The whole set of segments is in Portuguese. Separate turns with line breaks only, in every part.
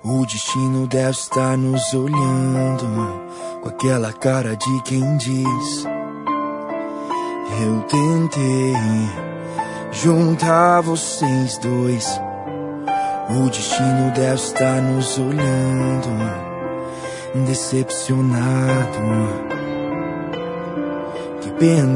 O destino deve estar nos olhando com aquela cara de quem diz: eu tentei juntar vocês dois. O destino deve estar nos olhando, decepcionado. Que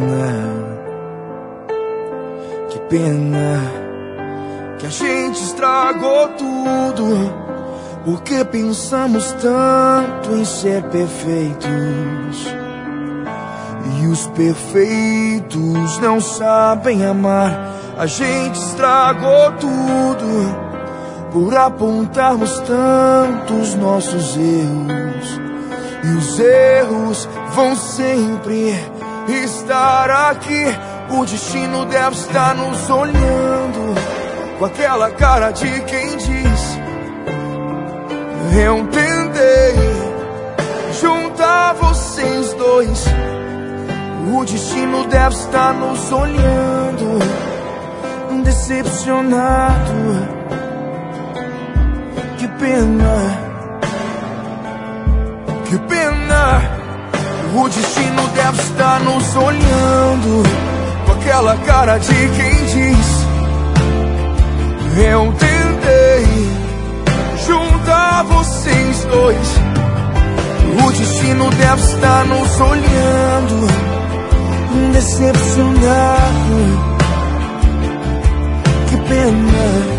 pena que a gente estragou tudo, porque pensamos tanto em ser perfeitos. E os perfeitos não sabem amar. A gente estragou tudo por apontarmos tantos nossos erros. E os erros vão sempre estar aqui. O destino deve estar nos olhando com aquela cara de quem diz: eu tentei juntar vocês dois. O destino deve estar nos olhando, decepcionado. Que pena. O destino deve estar nos olhando com aquela cara de quem diz: eu tentei juntar vocês dois. O destino deve estar nos olhando, decepcionado. Que pena.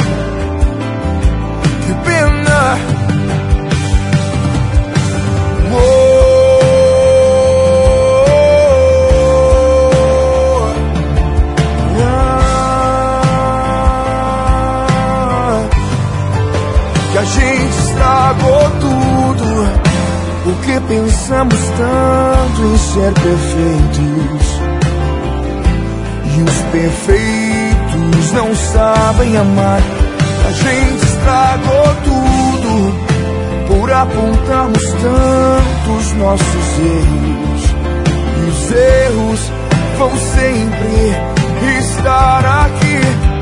Que a gente estragou tudo, porque pensamos tanto em ser perfeitos. E os perfeitos não sabem amar. A gente estragou tudo por apontarmos tantos nossos erros. E os erros vão sempre estar aqui.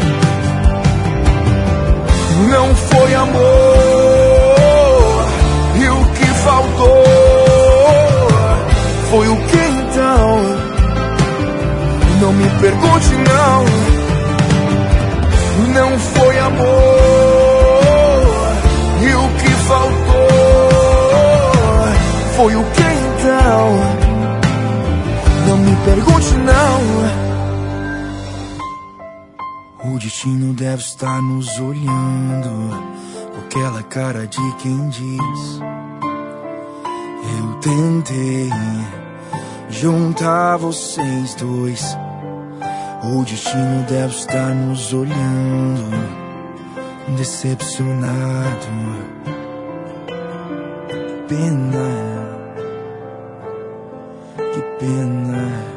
Não foi amor, e o que faltou foi o que então? Não me pergunte não. Não foi amor, e o que faltou foi o que então? Não me pergunte não. O destino deve estar nos olhando com aquela cara de quem diz: eu tentei juntar vocês dois. O destino deve estar nos olhando, decepcionado. Que pena.